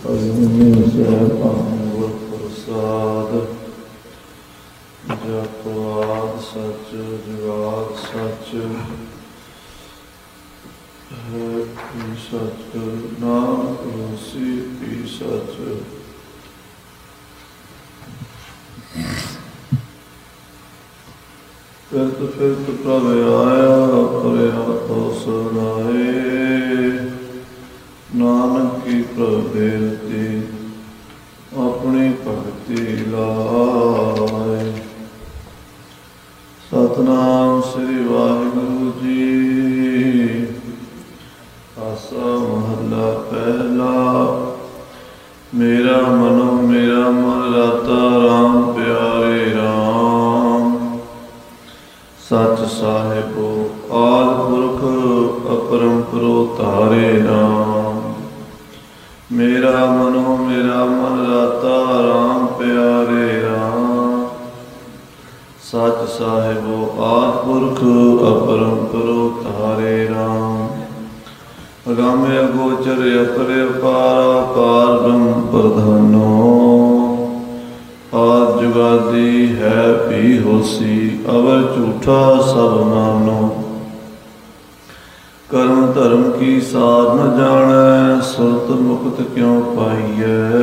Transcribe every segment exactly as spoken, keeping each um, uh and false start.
ਅਜੂਨੀ ਸਹਿਬਾਨ ਗੁਰ ਪ੍ਰਸਾਦ। ਜਪਵਾਦ ਸੱਚ ਜੁਗਾਦ ਸੱਚ ਹੈ ਪੀ ਸੱਚ ਨਾਨਕ ਹੋਸੀ ਪੀ ਸੱਚ। ਫਿਰਤ ਫਿਰਤ ਪ੍ਰਭ ਆਇਆ ਪਰਿਆ ਤੋ ਸੁਨਾਏ। ਨਾਨਕ ਕੀ ਪ੍ਰਭ ਬੇਨਤੀ ਆਪਣੀ ਭਗਤੀ ਲਾਏ। ਸਤਿਨਾਮ ਸ੍ਰੀ ਵਾਹਿਗੁਰੂ ਜੀ। ਆਸਾ ਮਹੱਲਾ ਪਹਿਲਾ। ਮੇਰਾ ਮਨੋ ਮੇਰਾ ਮਨ ਰਾਤਾ ਰਾਮ ਪਿਆਰੇ ਰਾਮ। ਸੱਚ ਸਾਹਿਬੋ ਆਦਿ ਪੁਰਖ ਅਪਰੰਪਰੋ ਧਾਰੇ ਰਾਮ। ਮੇਰਾ ਮਨੋ ਮੇਰਾ ਮਨ ਰਾਤਾ ਰਾਮ ਪਿਆਰੇ ਰਾਮ। ਸੱਚ ਸਾਹਿਬੋ ਆਦਿ ਪੁਰਖ ਅਪਰੰਪਰੋ ਧਾਰੇ ਰਾਮ। ਅਗਾਮੇ ਅਗੋਚਰ ਅਪਰੇ ਅਪਾਰ ਅਪਾਰ ਬ੍ਰਹਮ ਪ੍ਰਧਾਨੋ। ਆਦਿ ਜੁਗਾਦੀ ਹੈ ਭੀ ਹੋਸੀ ਅਵਰ ਝੂਠਾ ਸਭ ਮਾਨੋ। ਕਰਮ ਧਰਮ ਕੀ ਸਾਰ ਨ ਜਾਣੈ ਸੁਰਤ ਮੁਕਤ ਕਿਉ ਪਾਈਐ।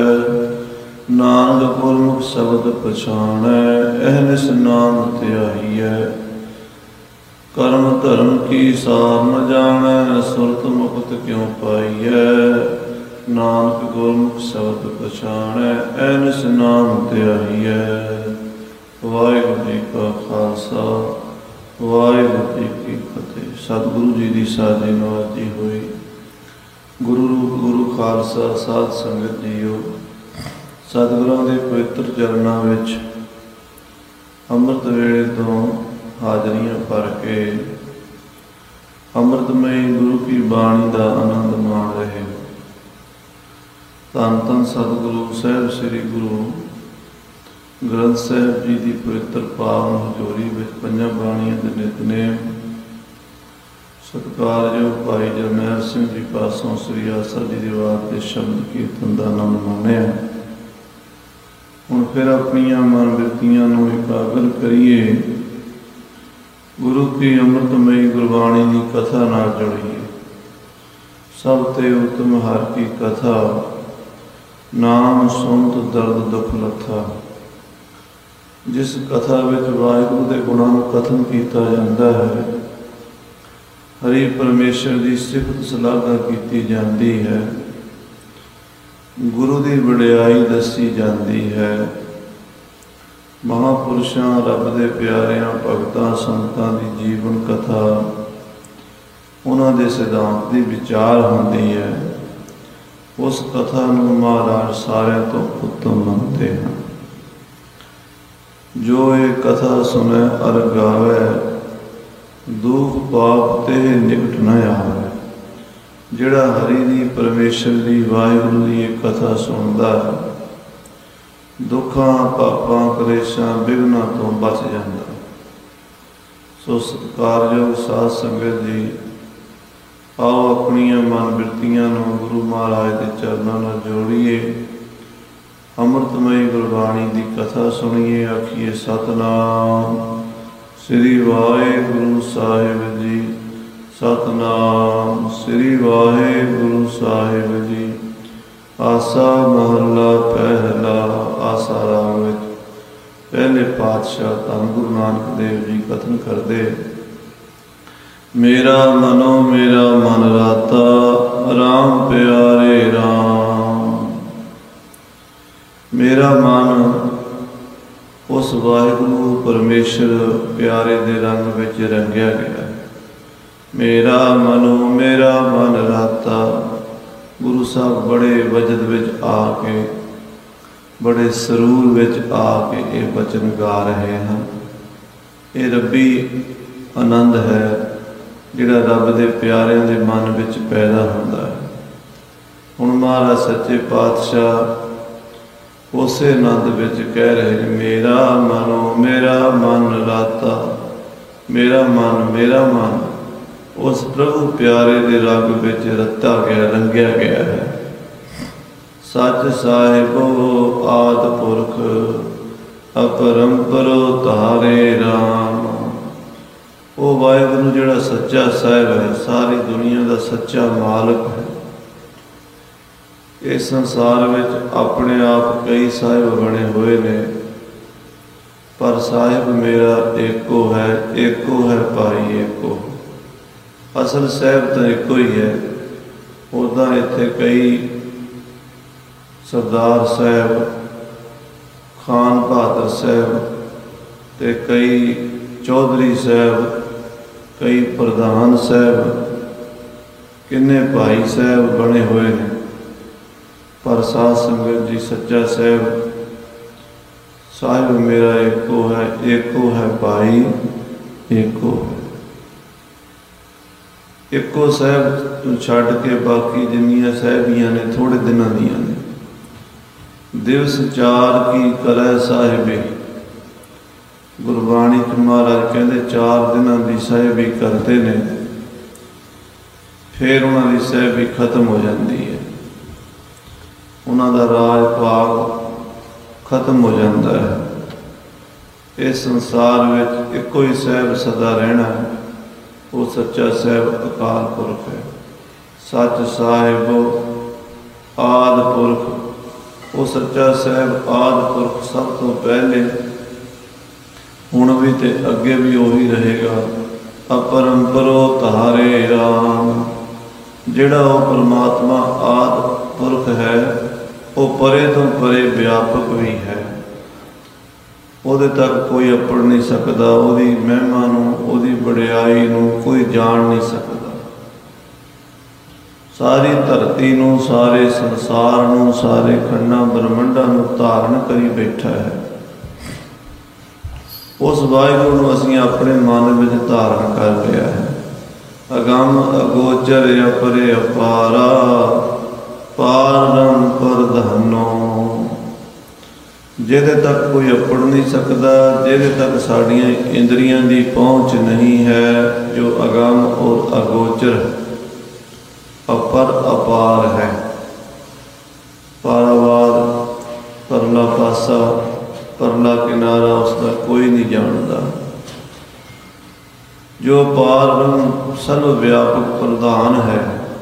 ਨਾਨਕ ਗੁਰਮੁਖ ਸ਼ਬਦ ਪਛਾਣੈ ਅਹਨਿਸ ਨਾਮ ਧਿਆਈਐ। ਕਰਮ ਧਰਮ ਕੀ ਸਾਰ ਨ ਜਾਣੈ ਸੁਰਤ ਮੁਕਤ ਕਿਉ ਪਾਈਐ। ਨਾਨਕ ਗੁਰਮੁਖ ਸ਼ਬਦ ਪਛਾਣੈ ਅਹਨਿਸ ਨਾਮ ਧਿਆਈਐ। ਵਾਹਿਗੁਰੂ ਜੀ ਕਾ ਖਾਲਸਾ ਵਾਹਿਗੁਰੂ ਜੀ ਕੀ ਫਤਿਹ। ਸਤਿਗੁਰੂ ਜੀ ਦੀ ਸਾਜੀ ਨਵਾਜੀ ਹੋਈ। ਗੁਰੂ ਰੂਪ ਗੁਰੂ ਖਾਲਸਾ ਸਾਧ ਸੰਗਤ ਜੀਓ। ਸਤਿਗੁਰਾਂ ਦੇ ਪਵਿੱਤਰ ਚਰਨਾਂ ਵਿੱਚ ਅੰਮ੍ਰਿਤ ਵੇਲੇ ਤੋਂ ਹਾਜ਼ਰੀਆਂ ਭਰ ਕੇ ਅੰਮ੍ਰਿਤਮਈ ਗੁਰੂ ਕੀ ਬਾਣੀ ਦਾ ਆਨੰਦ ਮਾਣ ਰਹੇ। ਧੰਨ ਧੰਨ ਸਤਿਗੁਰੂ ਸਾਹਿਬ ਸ੍ਰੀ ਗੁਰੂ ਗ੍ਰੰਥ ਸਾਹਿਬ ਜੀ ਦੀ ਪਵਿੱਤਰ ਪਾਵਨ ਹਜ਼ੂਰੀ ਵਿੱਚ ਪੰਜਾਂ ਬਾਣੀਆਂ ਦੇ ਨਿਤਨੇਮ ਸਤਿਕਾਰਯੋਗ ਭਾਈ ਜਰਨੈਲ ਸਿੰਘ ਜੀ ਪਾਸੋਂ ਸ੍ਰੀ ਆਸਾ ਜੀ ਦੀ ਵਾਰ ਦੇ ਸ਼ਬਦ ਕੀਰਤਨ ਦਾ ਆਨੰਦ ਮਾਣਿਆ। ਹੁਣ ਫਿਰ ਆਪਣੀਆਂ ਮਨ ਬਿਰਤੀਆਂ ਨੂੰ ਇਕਾਗਰ ਕਰੀਏ। ਗੁਰੂ ਕੀ ਅੰਮ੍ਰਿਤਮਈ ਗੁਰਬਾਣੀ ਦੀ ਕਥਾ ਨਾਲ ਜੁੜੀਏ। ਸਭ ਤੇ ਉਤਮ ਹਰ ਕੀ ਕਥਾ ਨਾਮ ਸੁਣਤ ਦਰਦ ਦੁੱਖ ਲੱਥਾ। ਜਿਸ ਕਥਾ ਵਿੱਚ ਵਾਹਿਗੁਰੂ ਦੇ ਗੁਣਾਂ ਨੂੰ ਕਥਨ ਕੀਤਾ ਜਾਂਦਾ ਹੈ, ਹਰੀ ਪਰਮੇਸ਼ਰ ਦੀ ਸਿਫਤ ਸਲਾਘਾ ਕੀਤੀ ਜਾਂਦੀ ਹੈ, ਗੁਰੂ ਦੀ ਵਡਿਆਈ ਦੱਸੀ ਜਾਂਦੀ ਹੈ, ਮਹਾਂਪੁਰਸ਼ਾਂ ਰੱਬ ਦੇ ਪਿਆਰਿਆਂ ਭਗਤਾਂ ਸੰਤਾਂ ਦੀ ਜੀਵਨ ਕਥਾ ਉਹਨਾਂ ਦੇ ਸਿਧਾਂਤ ਦੀ ਵਿਚਾਰ ਹੁੰਦੀ ਹੈ। ਉਸ ਕਥਾ ਨੂੰ ਮਹਾਰਾਜ ਸਾਰਿਆਂ ਤੋਂ ਉੱਤਮ ਮੰਨਦੇ ਹਨ। ਜੋ ਇਹ ਕਥਾ ਸੁਣੈ ਅਰ ਗਾਵੈ ਦੁਖ ਪਾਪ ਤੇ ਨਿਕਟ ਨ ਆਵੈ। ਜਿਹੜਾ ਹਰੀ ਦੀ ਪਰਮੇਸ਼ਰ ਦੀ ਵਾਹਿਗੁਰੂ ਦੀ ਇਹ ਕਥਾ ਸੁਣਦਾ ਹੈ, ਦੁੱਖਾਂ ਪਾਪਾਂ ਕਲੇਸ਼ਾਂ ਬਿਘਨਾਂ ਤੋਂ ਬਚ ਜਾਂਦਾ। ਸੋ ਸਤਿਕਾਰਯੋਗ ਸਾਧ ਸੰਗਤ ਜੀ, ਆਓ ਆਪਣੀਆਂ ਮਨ ਬਿਰਤੀਆਂ ਨੂੰ ਗੁਰੂ ਮਹਾਰਾਜ ਦੇ ਚਰਨਾਂ ਨਾਲ ਜੋੜੀਏ। ਅੰਮ੍ਰਿਤਮਈ ਗੁਰਬਾਣੀ ਦੀ ਕਥਾ ਸੁਣੀਏ। ਆਖੀਏ ਸਤਿਨਾਮ ਸ੍ਰੀ ਵਾਹਿਗੁਰੂ ਸਾਹਿਬ ਜੀ। ਸਤਿਨਾਮ ਸ੍ਰੀ ਵਾਹਿਗੁਰੂ ਸਾਹਿਬ ਜੀ। ਆਸਾ ਮਹੱਲਾ ਪਹਿਲਾ। ਆਸਾ ਰਾਗ ਵਿੱਚ ਪਹਿਲੇ ਪਾਤਸ਼ਾਹ ਧੰਨ ਗੁਰੂ ਨਾਨਕ ਦੇਵ ਜੀ ਕਥਨ ਕਰਦੇ। ਮੇਰਾ ਮਨੋ ਮੇਰਾ ਮਨ ਰਾਤਾ ਰਾਮ ਪਿਆਰੇ ਰਾਮ। ਮੇਰਾ ਮਨ ਉਸ ਵਾਹਿਗੁਰੂ ਪਰਮੇਸ਼ਰ ਪਿਆਰੇ ਦੇ ਰੰਗ ਵਿੱਚ ਰੰਗਿਆ ਗਿਆ। ਮੇਰਾ ਮਨੋ ਮੇਰਾ ਮਨ ਰਾਤਾ। ਗੁਰੂ ਸਾਹਿਬ ਬੜੇ ਵਜਦ ਵਿੱਚ ਆ ਕੇ, ਬੜੇ ਸਰੂਰ ਵਿੱਚ ਆ ਕੇ ਇਹ ਬਚਨ ਗਾ ਰਹੇ ਹਨ। ਇਹ ਰੱਬੀ ਆਨੰਦ ਹੈ ਜਿਹੜਾ ਰੱਬ ਦੇ ਪਿਆਰਿਆਂ ਦੇ ਮਨ ਵਿੱਚ ਪੈਦਾ ਹੁੰਦਾ ਹੈ। ਹੁਣ ਮਹਾਰਾਜ ਸੱਚੇ ਪਾਤਸ਼ਾਹ ਉਸੇ ਆਨੰਦ ਵਿੱਚ ਕਹਿ ਰਹੇ ਨੇ, ਮੇਰਾ ਮਨੋ ਮੇਰਾ ਮਨ ਰਾਤਾ। ਮੇਰਾ ਮਨ ਮੇਰਾ ਮਨ ਉਸ ਪ੍ਰਭੂ ਪਿਆਰੇ ਦੇ ਰੰਗ ਵਿੱਚ ਰੱਤਾ ਗਿਆ, ਰੰਗਿਆ ਗਿਆ ਹੈ। सच साहिबो आद पुरख अपरंपरो तारे राम। वो वाहिगुरु जिहड़ा सच्चा साहिब है, सारी दुनिया का सच्चा मालिक है। इस संसार में अपने आप कई साहिब बने हुए ने, पर साहिब मेरा एको है, एको है भाई एको। असल साहिब तो एको ही है। उदा इत्थे कई सरदार साहिब, खान बहादुर साहिब ते कई चौधरी साहिब, कई प्रधान साहिब, किन्ने भाई साहिब बने हुए हैं। पर साध संगत जी सच्चा साहिब साहिब मेरा एको है, एको है भाई एको। एको साहिब तू छड़ के बाकी जिन्नियां साहिबियां ने थोड़े दिनों दियां ने। दिवस चार की करे साहिबे, गुरबाणी च महाराज कहते चार दिनों की साहिबी करते ने, फिर उन्होंने साहिबी खत्म हो जाती है। उन्होंने राज भाग खत्म हो जाता है। इस संसार में एको ही साहिब सदा रहना है, वो सच्चा साहिब अकाल पुरख है। सच साहिब आद पुरख, वो सच्चा साहिब आद पुरख सब तो पहले, हुण भी ते अगे भी वही रहेगा। अपरंपरो तारे राम, जिहड़ा वो परमात्मा आद पुरख है, वो परे तो परे व्यापक भी है। उहदे तक कोई अपड़ नहीं सकता, उहदी महिमा नूं, उहदी वडियाई नूं कोई जान नहीं सकता। सारी धरती नूं, सारे संसार नूं, सारे खंडां ब्रह्मंडां नूं धारण करी बैठा है। उस वाहिगुरू नूं असीं अपने मन में धारण कर लिया है। अगम अगोचर अपरे अपारा, पारम प्रधानो, जिहदे तक कोई अपड़ नहीं सकता, जिहदे तक साड़ियाँ इंद्रियां की पहुँच नहीं है, जो अगम और अगोचर अपर अपार है। पारावार परला पासा, परला किनारा उसका कोई नहीं जानता। जो पारब्रह्म सर्व व्यापक प्रधान है,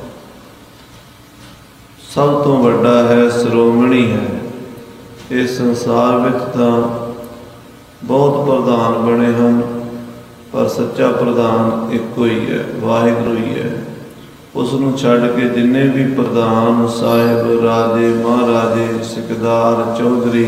सब तो वड्डा है, श्रोमणी है। इस संसार में तो बहुत प्रधान बने हैं, पर सच्चा प्रधान एको ही है, वाहिगुरू ही है। उसनूं छड्ड के जिन्ने भी प्रधान साहिब, राजे, महाराजे, सिकदार, चौधरी,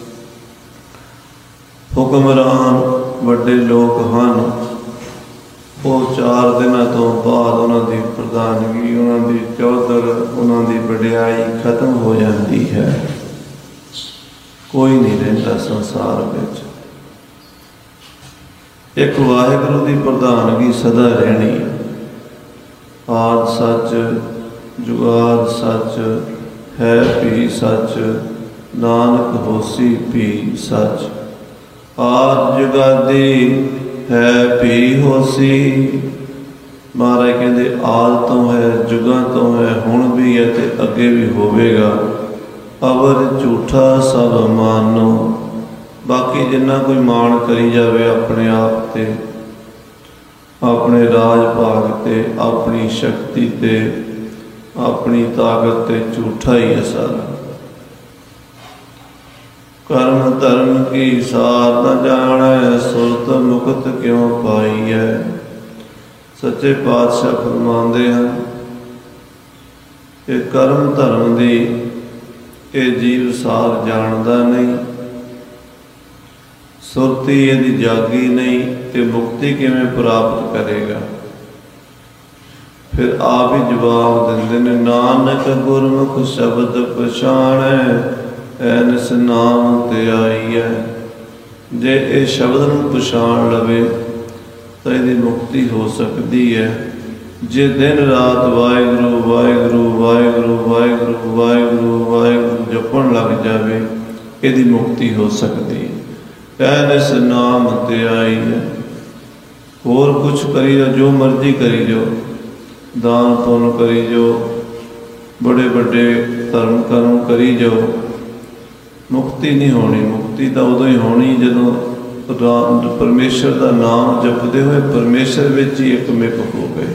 हुक्मरान, वड्डे लोग हैं, वो चार दिनों तो बाद उन्होंने प्रधानगी, उन्होंने चौधर, उन्होंने वडियाई खत्म हो जाती है। कोई नहीं रहिंदा संसार में। एक वाहिगुरू की प्रधानगी सदा रहनी है। आद सच, जुगाद सच, है भी सच, नानक होसी भी सच। आद जुगादी है भी होसी। महाराज कहते आद तो है, जुगां तो है, हुण भी है ते अगे भी होवेगा। अवर झूठा सब मानो, बाकी जिन्ना कोई मान करी जावे अपने आप ते, अपने राज भाग ते, अपनी शक्ति ते, अपनी ताकत ते, झूठा ही है सारा। कर्म धर्म की सार न जाने, सुरत मुक्त क्यों पाई है। सच्चे पातशाह फरमाते हैं कि कर्म धर्म की ये जीव सार जानता नहीं, सुरती यदि जागी नहीं तो मुक्ति किवें प्राप्त करेगा। फिर आप ही जवाब देंदे ने, नानक गुरमुख शब्द पछाणै, ऐनस नाम ते आई है। जे ये शब्द नूं पछाण लवे तो यदि मुक्ति हो सकती है। जे दिन रात वाहिगुरू वाहिगुरू वाहिगुरू वाहिगुरू वाहिगुरू वाहिगुरू जपण लग जाए, यदि मुक्ति हो सकती है। ऐनस नाम ते आई है। होर कुछ करी जो, जो मर्जी करी जो, दान पुण्य करी जो, बड़े बड़े धर्म कर्म करी जाओ, मुक्ति नहीं होनी। मुक्ति तो उदों ही होनी जदों परमेश्वर का नाम जपते हुए परमेश्वर विच ही एकमिक हो गए।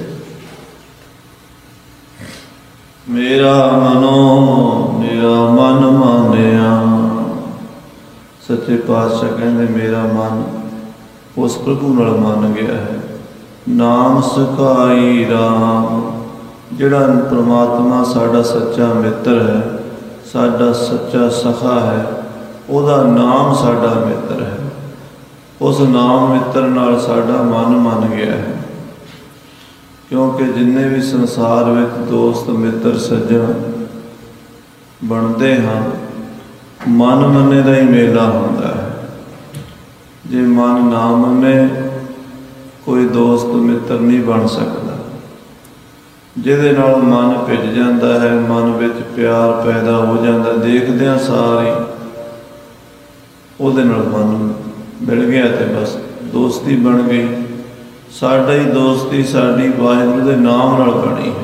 मेरा मनो मेरा मन मानिया, सच्चे पातशाह कहते मेरा मन उस प्रभु नाल मन गया है। नाम सखाई राम, जिहड़ा परमात्मा साडा सच्चा मित्र है, साडा सच्चा सखा है, उहदा नाम साडा मित्र है। उस नाम मित्र नाल साडा मन मन गया है। क्योंकि जिन्ने भी संसार में दोस्त मित्र सज्जन बनते हैं, मन मने का ही मेला होता है। जे मन ना मने कोई दोस्त मित्र नहीं बन सकता। जिहदे नाल मन भिज जाता है, मन विच प्यार पैदा हो जाता, देखदियां सारी उहदे नाल मन मिल गया तो बस दोस्ती बन गई। साडी दोस्ती साडी वाहिगुरू दे नाम नाल बनी है।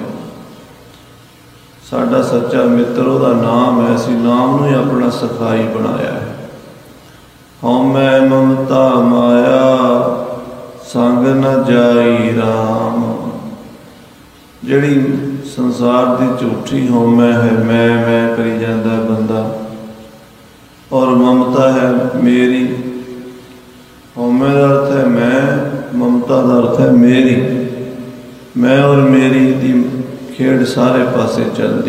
साडा सच्चा मित्र उहदा नाम है, असीं नाम नूं ही अपना सखाई बनाया है। हौमै ममता माया संग न जाई राम, जिहड़ी संसार की झूठी हौमै है, मैं मैं करी जाता बंदा, और ममता है मेरी। हौमै का अर्थ है मैं, ममता का अर्थ है मेरी। मैं और मेरी दी खेड़ सारे पासे चलती।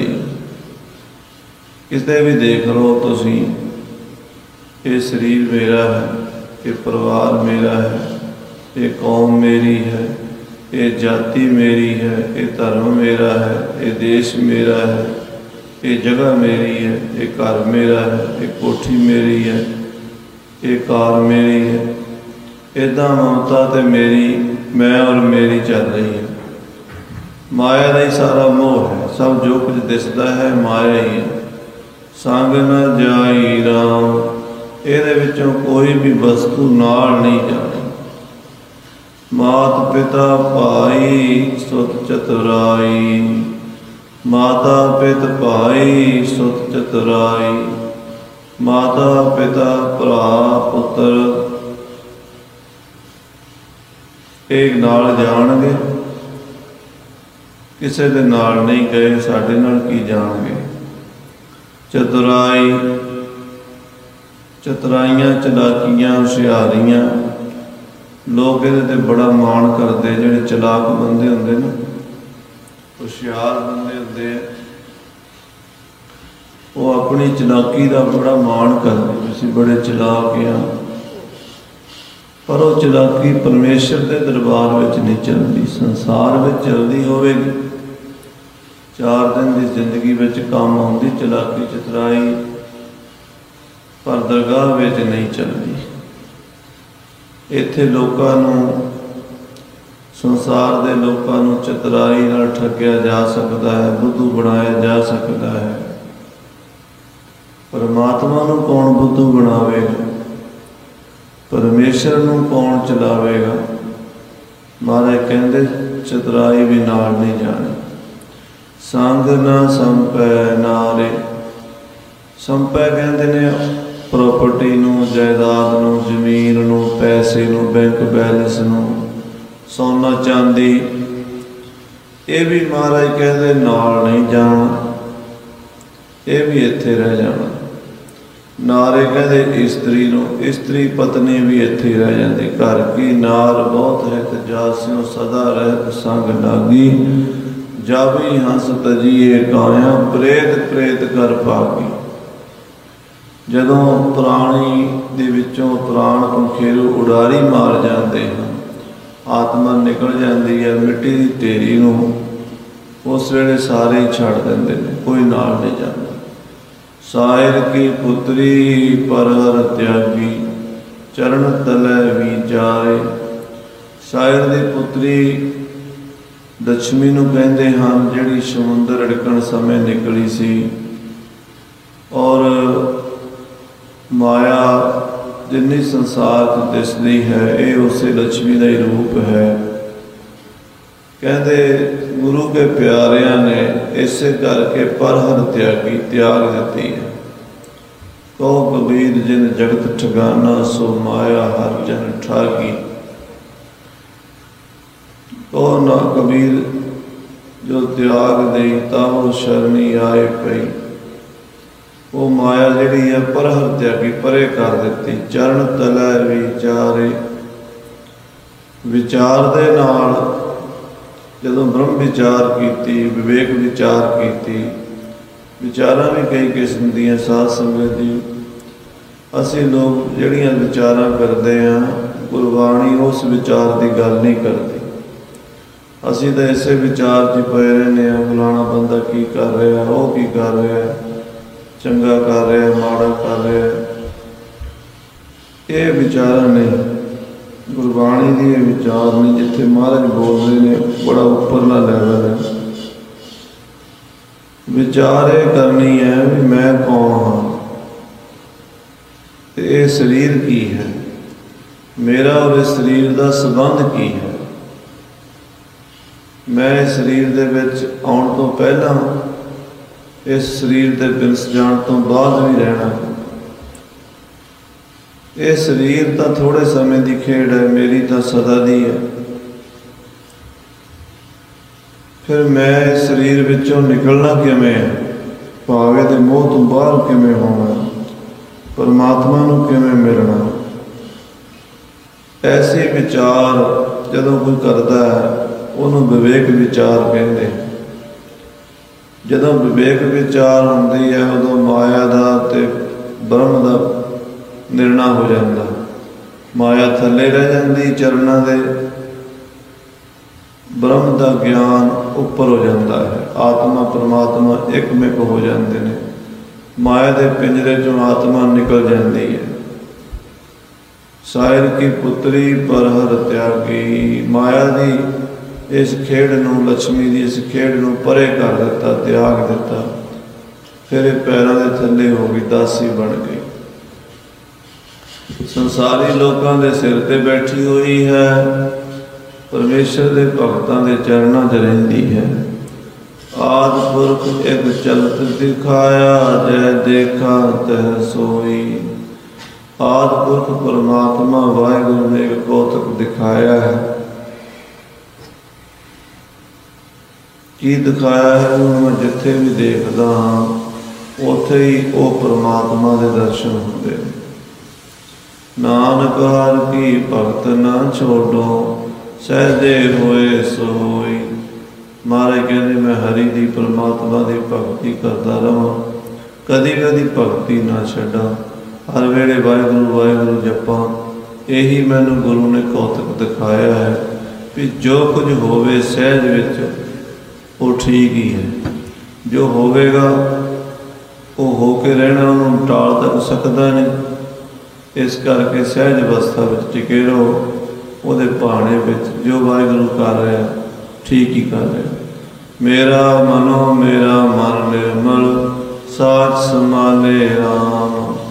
किते भी देख लो तुसी, ये शरीर मेरा है, ये परिवार मेरा है, ये कौम मेरी है, ये जाति मेरी है, ये धर्म मेरा है, ये देश मेरा है, ये जगह मेरी है, ये घर मेरा है, ये कोठी मेरी है, ये कार मेरी है। इदा ममता तो मेरी, मैं और मेरी चल रही है। माया का ही सारा मोह है। सब जो कुछ दिसता है माया ही है। संग न जाई राम, ਇਹਦੇ ਵਿੱਚੋਂ कोई भी वस्तु नाल नहीं जानी। मात पिता भाई सुत चतुराई, माता पित भाई सुत चतुराई, माता पिता भरा पुत्र एक नाल जाणगे, किसी दे नाल नहीं गए, साडे नाल की जाणगे। चतुराई, चतुराइयां चलाकियां हुशियारियां, लोग ये बड़ा मान करते। जिहड़े चलाक बंदे होंदे ना, हुशियार बंदे होंदे, वो अपनी चलाकी का बड़ा मान करते, असीं बड़े चलाक हाँ। पर वो चलाकी परमेश्वर के दरबार में नहीं चलती, संसार में चलती होवेगी। चार दिन की जिंदगी में काम आउंदी चलाकी चतुराई, पर दरगाह में नहीं चलती। इत्थे लोकां नूं, संसार के लोकां नूं चतुराई नाल ठग्या जा सकता है, बुद्धू बनाया जा सकता है। परमात्मा नूं कौन बुद्धू बनावेगा? परमेश्वर नूं कौन चलावेगा? महाराज कहते चतुराई भी नाल नहीं जानी। संग न संपै नारे, संपै कहते ने प्रॉपर्टी नूं, जायदाद नूं, जमीन नूं, पैसे नूं, बैंक बैलेंस नूं, सोना चांदी, ये भी महाराज कहते नाल नहीं जाना, ये भी इत्थे रह जाना। नारे कहते स्त्री नूं, स्त्री पत्नी भी इत्थे रह जाती। घर की नार बहुत है ते जास्यों सदा रहत संग लागी, जावी हंस तजीए काया प्रेत प्रेत कर पागी। जदों प्राणी दे विचों प्राण पंखेरू उड़ारी मार जाते हैं, आत्मा निकल जाती है मिट्टी की ढेरी नूं, उस वेले सारे ही छड़ देंदे ने, कोई नाल नहीं जाता। साहिर की पुत्री पर हर त्यागी, चरण तले भी जाए। साहिर की पुत्री लक्ष्मी नूं कहंदे हन, जिहड़ी समुंदर अड़कण समय निकली सी। और माया जिन्नी संसार दिसदी है, ये उस लक्ष्मी का ही रूप है। कहते गुरु के प्यारिया ने इसे करके पर हर त्यागी त्याग दी है। कहो कबीर जिन जगत ठगाना सो माया हर जन ठागी। कहो ना कबीर जो त्याग दई तावो शरणी आए पई। वो माया जिहड़ी है पर हर त्यागी परे कर दी। चरण तलै विचारे विचार दे नाल जदों ब्रह्म विचार की विवेक विचार की विचारां भी कई किस्म दी साध संगत दी। असी लोग जिहड़ियां विचारां करते हैं गुरबाणी उस विचार की गल नहीं करती। असी तो इसे विचार च पे रहने फलाना बंदा की कर रहा वो की कर रहा चंगा कर रहा माड़ा कर रहा ये विचार नहीं। गुरबाणी की ये विचार नहीं जिथे महाराज बोलते हैं बड़ा उपरला लैवल है। विचार ये करनी है भी मैं कौन हाँ ये शरीर की है मेरा और इस शरीर का संबंध की है। मैं इस शरीर दे विच आउण तो पहला इस शरीर के बिनस जाण तो बाद भी रहना। ये शरीर तो थोड़े समय की खेड है मेरी तो सदा दी है। फिर मैं इस शरीर विचों निकलना किवें है भावे दे मोह तो बाहर किवें होना परमात्मा नूं किवें मिलना। ऐसे विचार जदों कोई करता है उन्होंने विवेक विचार कहते हैं। जदों विवेक विचार होंदी है उदों माया दा ते ब्रह्म दा निर्णय हो जाता। माया थले रह जाती चरणों के ब्रह्म का ज्ञान उपर हो जाता है। आत्मा परमात्मा एकमिक हो जाते हैं। माया के पिंजरे चों आत्मा निकल जाती है। सायर की पुत्री पर हर त्यागी। माया की इस खेड नूं लक्ष्मी की इस खेड नूं परे कर दिता त्याग दिता। फिर पैरों के थले हो गई दासी बन गई। संसारी लोगों के सिर ते बैठी हुई है परमेश्वर के भगतों के चरणों च रहिंदी है। आदि पुरख एक चलत दिखाया जय देखा तह सोई। आदि पुरख परमात्मा वाहिगुरु ने एक कौतक दिखाया है। की दिखाया है मैं जिथे भी देखदा हाँ उथे ही वो परमात्मा के दर्शन होंदे। नानक हर की भगत न छोड़ो सहजे होए सोई। महाराज कहते मैं हरि की परमात्मा की भगती करता रहा कदी कदी भगती ना छड्डा। हर वेले वाहिगुरु वाहिगुरु जपा। यही मैनू गुरु ने कौतक दिखाया है भी जो कुछ होवे सहज विच वो ठीक ही है। जो होवेगा वो हो के रहना उन्होंने टाल तक सकता नहीं। इस करके सहज अवस्था में टिके रहो। वो भाने में जो वाहिगुरु कर रहा ठीक ही कर रहा। मेरा मनो मेरा मन निर्मल साच संभाले राम।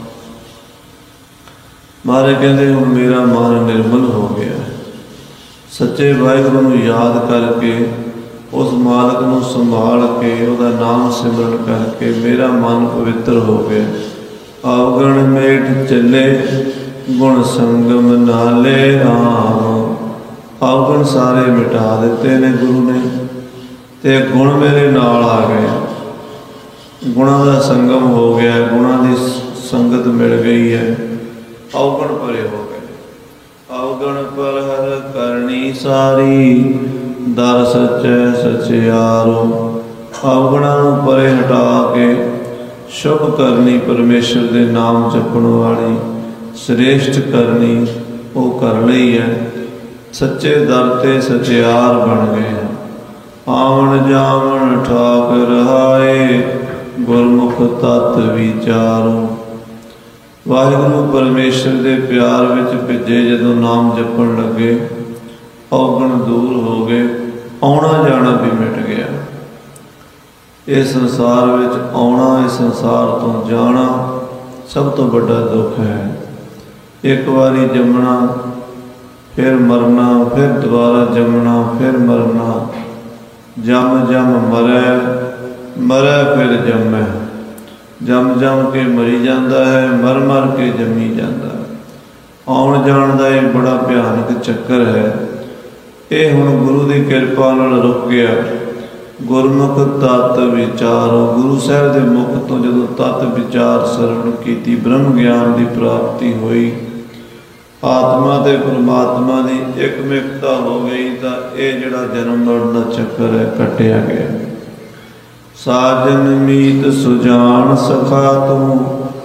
मारे कहते हूँ मेरा मन निर्मल हो गया है। सच्चे वाहिगुरु नूं याद करके उस मालक नूं संभाल के उसका नाम सिमरन करके मेरा मन पवित्र हो गया। अवगण मेठ चले गुण संगम नाले राम। अवगण सारे मिटा दिते ने गुरु ने ते गुण मेरे नाल आ गए। गुणों का संगम हो गया गुणों की संगत मिल गई है। अवगण परे हो गए। अवगण पर हर करनी सारी दर सच्चे सचियारो। अवगणों परे हटा के शुभ करनी परमेश्वर के नाम जपण वाली श्रेष्ठ करनी वो कर ली है। सच्चे दर ते सचियार बन गए हैं। आवन जावन ठाक रहाए गुरमुख तत् विचारो। वाहिगुरु परमेश्वर के प्यार विच भिजे जदों नाम जपण लगे औगण दूर हो गए। आउणा जाना भी मिट गया। इस संसार विच आउणा इस संसार तो जाना सब तो बड़ा दुख है। एक बारी जमना फिर मरना फिर दोबारा जमना फिर मरना जम जम मरै मरै फिर जमै, जम जम के मरी जाता है, मर मर के जमी जाता है। आउण जाण दा ये बड़ा भयानक चक्कर है। ये हुण गुरु की किरपा नाल रुक गया। गुरमुख तत्त विचारो, गुरु साहब के मुख तो जदों तत्त विचार सरवण की, ब्रह्म ज्ञान की प्राप्ति हुई, आत्मा ते परमात्मा की एकमिकता हो गई, तो ये जिहड़ा जन्म मरण का चक्कर है कटिया गया। साजन मीत सुजान सखा तू,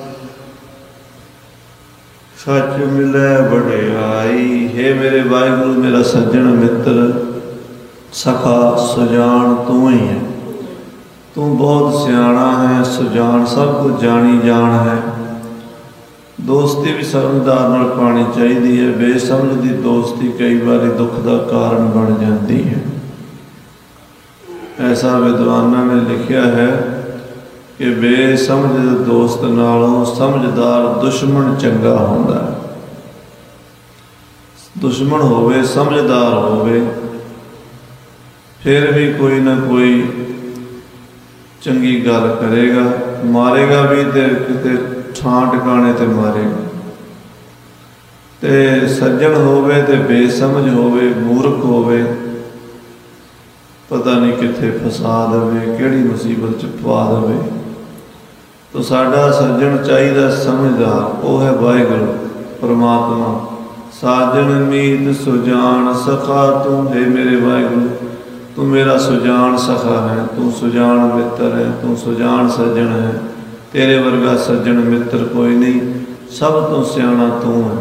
सच मिलै वडियाई। हे मेरे वाहिगुरु, मेरा सज्जन मित्र सखा सुजान तू ही है। तू बहुत सियाणा है, सुजान सब कुछ जानी जान है। दोस्ती भी समझदार नाल पानी चाहिए है। बेसमझ की दोस्ती कई बार दुख का कारण बन जाती है। ऐसा विद्वाना ने लिखा है कि बेसमझ दोस्त नालों समझदार दुश्मन चंगा होंदा है। दुश्मन होवे समझदार होवे फिर भी कोई ना कोई चंगी गल करेगा, मारेगा भी तो किते छां टिकाने ते मारेगा। ते सज्जन होवे ते बेसमझ होवे, मूर्ख होवे, पता नहीं कित्थे फसा देवे, किहड़ी मुसीबत च पवा देवे। तो साडा सज्जन चाहिए समझदार, वो है वाहिगुरू परमात्मा। साजन मीत सुजान सखा तू, हे मेरे वाहिगुरू तू मेरा सुजान सखा है, तू सुजान मित्र है, तू सुजान सज्जन है। तेरे वर्गा सज्जन मित्र कोई नहीं, सब तो सियाणा तू है।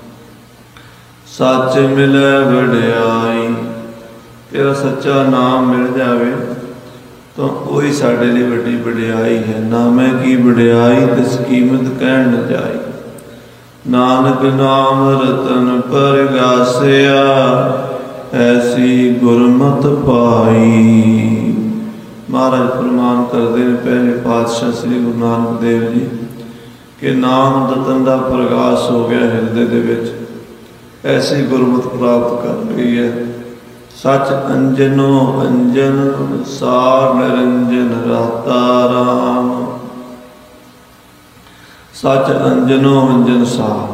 सच मिलै वडियाई, तेरा सच्चा नाम मिल जावे तो वही साढ़े लिए बड़ी वडियाई है। नामै की वडियाई तिस कीमत कहन न जाई। नानक नाम रतन परगासिया, ऐसी गुरमत पाई। महाराज फरमान करते हैं पहले पातशाह श्री गुरु नानक देव जी कि नाम रतन का प्रकाश हो गया हिरदे दे विच, ऐसी गुरमत प्राप्त कर गई है। सच अंजनो अंजन सार निरंजन राता राम। सच अंजनो अंजन सार,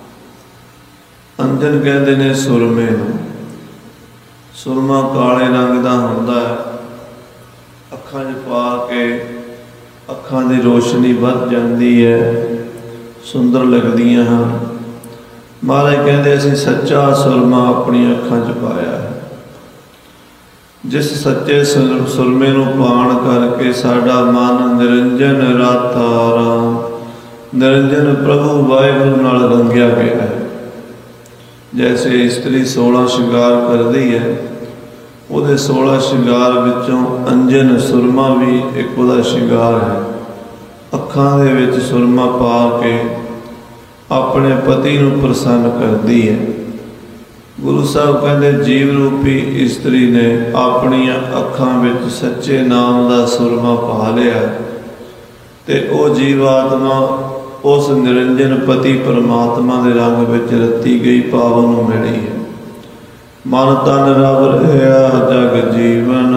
अंजन कहते ने सुरमे नूं। सुरमा काले रंग का होंदा है, अखां च पा के अखां की रोशनी वध जाती है, सुंदर लगदियां हैं। महाराज कहते असीं सच्चा सुरमा अपनी अखां च पाया है। जिस सच्चे सुरमे नूं पाण करके साडा मन निरंजन राता राम, निरंजन प्रभु वाहिगुरू नाल रंगिया गया है। जैसे स्त्री सोलह श्रृंगार करती है, वो सोलह श्रृंगार विचों अंजन सुरमा भी एक उहदा श्रृंगार है। अखां दे विच सुरमा पा के अपने पति नूं प्रसन्न करती है। गुरु साहब कहते जीव रूपी स्त्री ने अपनी अखां विच सच्चे नाम का सुरमा पा लिया, ते ओ जीवात्मा उस निरंजन पति परमात्मा के रंग विच रती गई पावन मिली है। मन तन रब रहा जग जीवन,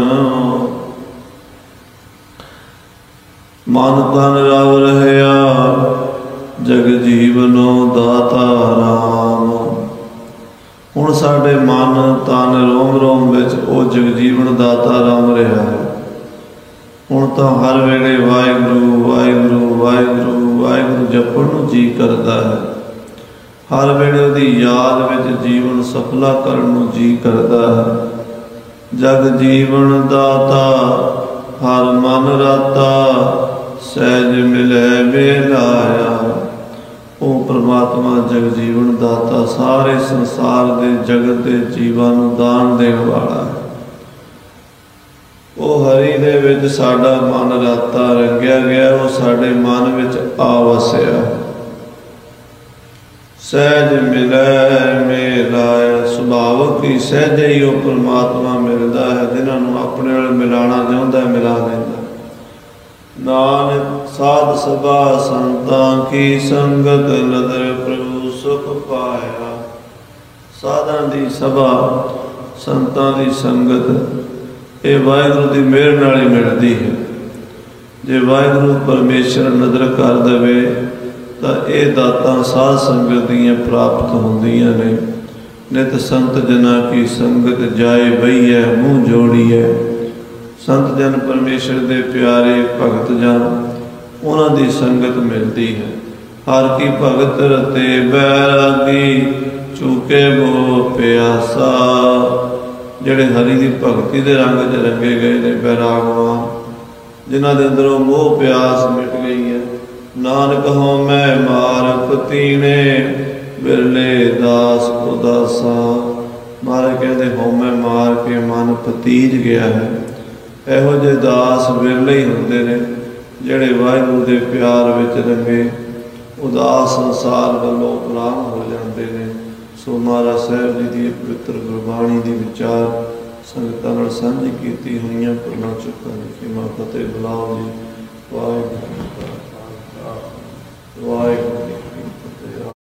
मन तन रब रहा जग जीवनो दाता राम। हुण साडे मन तन रोम रोम विच ओ जगजीवन दाता राम रहा है। हुण तां हर वेले वाहिगुरू वाहिगुरू वाहिगुरू वाहिगुरू जपण नूं जी करदा है। हर वेले उहदी याद विच जीवन सफला करन नूं जी करदा है। जग जीवन दाता हर मन राता, सहज मिलै वेलाया। ओ परमात्मा जग जीवन दाता सारे संसार दे जगत दे जीवां नूं दान देण वाला है। वो हरि दे विच साडा मन राता रंगिया गया, वो साडे मन विच आ वसिया। सहज मिलै मेलाया, सुभावक ही सहज ही वो परमात्मा मिलता है। जिन्होंने अपने नाल मिलाना चाहता है मिला लेंदा। नानक साध सभा संतां की संगत, नदर प्रभु सुख पाया। साधां दी सभा संतां दी संगत ये वाहिगुरू की मेहर नाल ही मिलती है। जे वाहिगुरू परमेश्वर नज़र कर दे तो ये दातां साध संगत दियां प्राप्त होंदियां ने। नित संत जना की संगत जाए बही है मूँह जोड़ी है। संत जन परमेश्वर के प्यारे भगत जन उन्हां दी संगत मिलती है। हर की भगत रते बैरागी चूके वो प्यासा। जिहड़े हरि की भगती के रंग च रंगे गए ने बैरागवान, जिन्हां दे अंदरों मोह प्यास मिट गई है। नानक हों मैं मार पतीने बिरले दास उदासा। महाराज कहते हों मैं मार के मन पतीज गया है। इहो जे दास बिरले ही होंदे ने जिहड़े वाहिगुरू के प्यार विच रंगे उदास संसार वालों गुलाम हो जाते हैं। सो महाराज साहब जी की पवित्र गुरबाणी की विचार संगतां नाल सांझी कीती हुई। पढ़ना चुका लिखी मां फतेह बुलाओ जी। वाहिगुरू।